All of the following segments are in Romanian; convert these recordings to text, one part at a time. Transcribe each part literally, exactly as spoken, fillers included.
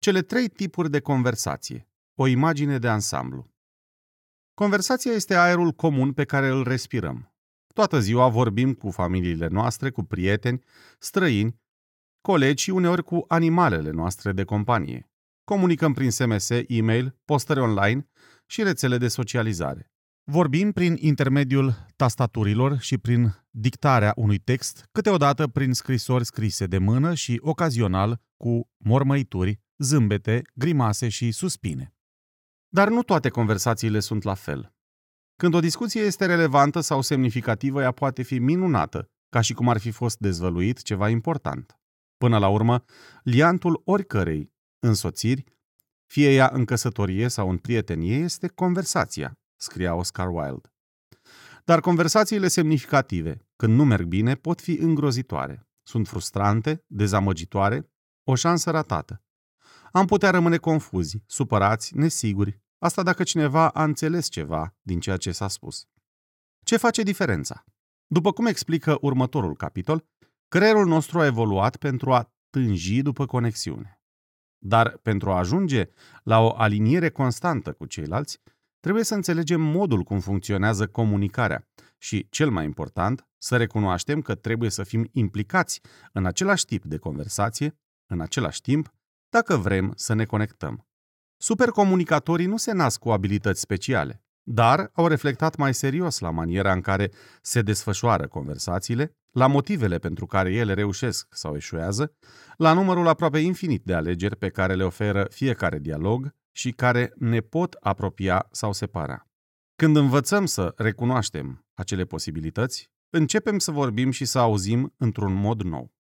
Cele trei tipuri de conversație. O imagine de ansamblu. Conversația este aerul comun pe care îl respirăm. Toată ziua vorbim cu familiile noastre, cu prieteni, străini, colegi și uneori cu animalele noastre de companie. Comunicăm prin S M S, e-mail, postări online și rețele de socializare. Vorbim prin intermediul tastaturilor și prin dictarea unui text, câteodată prin scrisori scrise de mână și ocazional cu mormăituri, zâmbete, grimase și suspine. Dar nu toate conversațiile sunt la fel. Când o discuție este relevantă sau semnificativă, ea poate fi minunată, ca și cum ar fi fost dezvăluit ceva important. Până la urmă, liantul oricărei însoțiri, fie ea în căsătorie sau în prietenie, este conversația, scria Oscar Wilde. Dar conversațiile semnificative, când nu merg bine, pot fi îngrozitoare. Sunt frustrante, dezamăgitoare, o șansă ratată. Am putea rămâne confuzi, supărați, nesiguri, asta dacă cineva a înțeles ceva din ceea ce s-a spus. Ce face diferența? După cum explică următorul capitol, creierul nostru a evoluat pentru a tânji după conexiune. Dar pentru a ajunge la o aliniere constantă cu ceilalți, trebuie să înțelegem modul cum funcționează comunicarea și, cel mai important, să recunoaștem că trebuie să fim implicați în același tip de conversație, în același timp, dacă vrem să ne conectăm. Supercomunicatorii nu se nasc cu abilități speciale, dar au reflectat mai serios la maniera în care se desfășoară conversațiile, la motivele pentru care ele reușesc sau eșuează, la numărul aproape infinit de alegeri pe care le oferă fiecare dialog și care ne pot apropia sau separa. Când învățăm să recunoaștem acele posibilități, începem să vorbim și să auzim într-un mod nou.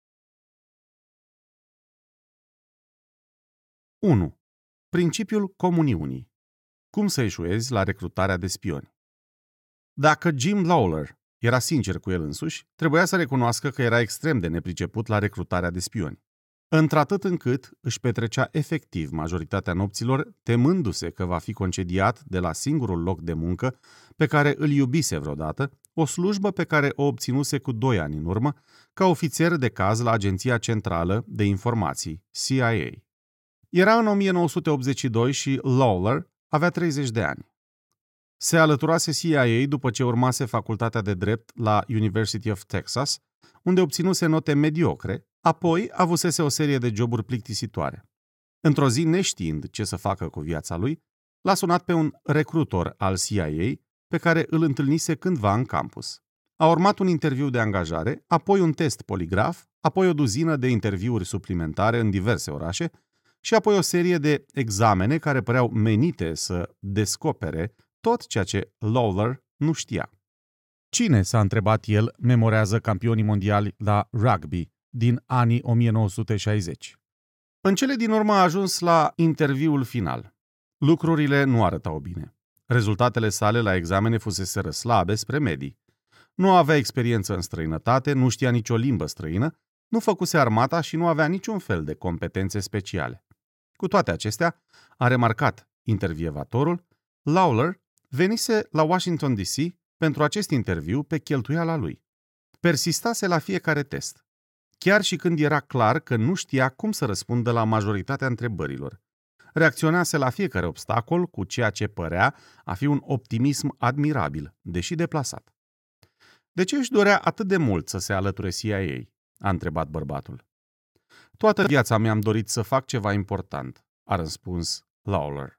unu. Principiul comuniunii. Cum să eșuezi la recrutarea de spioni? Dacă Jim Lawler era sincer cu el însuși, trebuia să recunoască că era extrem de nepriceput la recrutarea de spioni. Într-atât încât își petrecea efectiv majoritatea nopților temându-se că va fi concediat de la singurul loc de muncă pe care îl iubise vreodată, o slujbă pe care o obținuse cu doi ani în urmă, ca ofițer de caz la Agenția Centrală de Informații, C I A. Era în o mie nouă sute optzeci și doi și Lawler avea treizeci de ani. Se alăturase C I A după ce urmase facultatea de drept la University of Texas, unde obținuse note mediocre, apoi avusese o serie de joburi plictisitoare. Într-o zi, neștiind ce să facă cu viața lui, l-a sunat pe un recrutor al C I A pe care îl întâlnise cândva în campus. A urmat un interviu de angajare, apoi un test poligraf, apoi o duzină de interviuri suplimentare în diverse orașe, și apoi o serie de examene care păreau menite să descopere tot ceea ce Lawler nu știa. Cine, s-a întrebat el, memorează campionii mondiali la rugby din anii o mie nouă sute șaizeci? În cele din urmă a ajuns la interviul final. Lucrurile nu arătau bine. Rezultatele sale la examene fuseseră slabe spre medii. Nu avea experiență în străinătate, nu știa nicio limbă străină, nu făcuse armata și nu avea niciun fel de competențe speciale. Cu toate acestea, a remarcat intervievatorul, Lawler venise la Washington D C pentru acest interviu pe cheltuiala lui. Persistase la fiecare test, chiar și când era clar că nu știa cum să răspundă la majoritatea întrebărilor. Reacționase la fiecare obstacol cu ceea ce părea a fi un optimism admirabil, deși deplasat. De ce își dorea atât de mult să se alăture C I A? A întrebat bărbatul. Toată viața mi-am dorit să fac ceva important, a răspuns Lawler.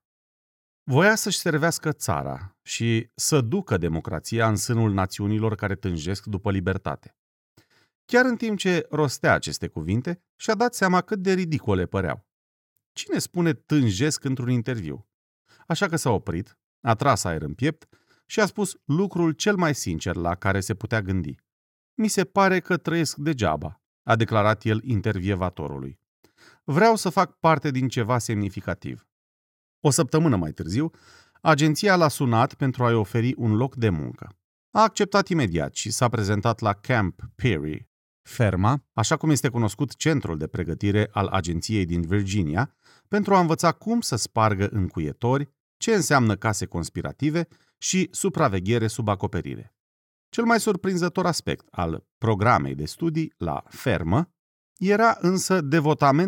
Voia să-și servească țara și să ducă democrația în sânul națiunilor care tânjesc după libertate. Chiar în timp ce rostea aceste cuvinte, și-a dat seama cât de ridicole păreau. Cine spune tânjesc într-un interviu? Așa că s-a oprit, a tras aer în piept și a spus lucrul cel mai sincer la care se putea gândi. Mi se pare că trăiesc degeaba, a declarat el intervievatorului. Vreau să fac parte din ceva semnificativ. O săptămână mai târziu, agenția l-a sunat pentru a-i oferi un loc de muncă. A acceptat imediat și s-a prezentat la Camp Peary, ferma, așa cum este cunoscut centrul de pregătire al agenției din Virginia, pentru a învăța cum să spargă încuietori, ce înseamnă case conspirative și supraveghere sub acoperire. Cel mai surprinzător aspect al programei de studii la fermă era însă devotamentul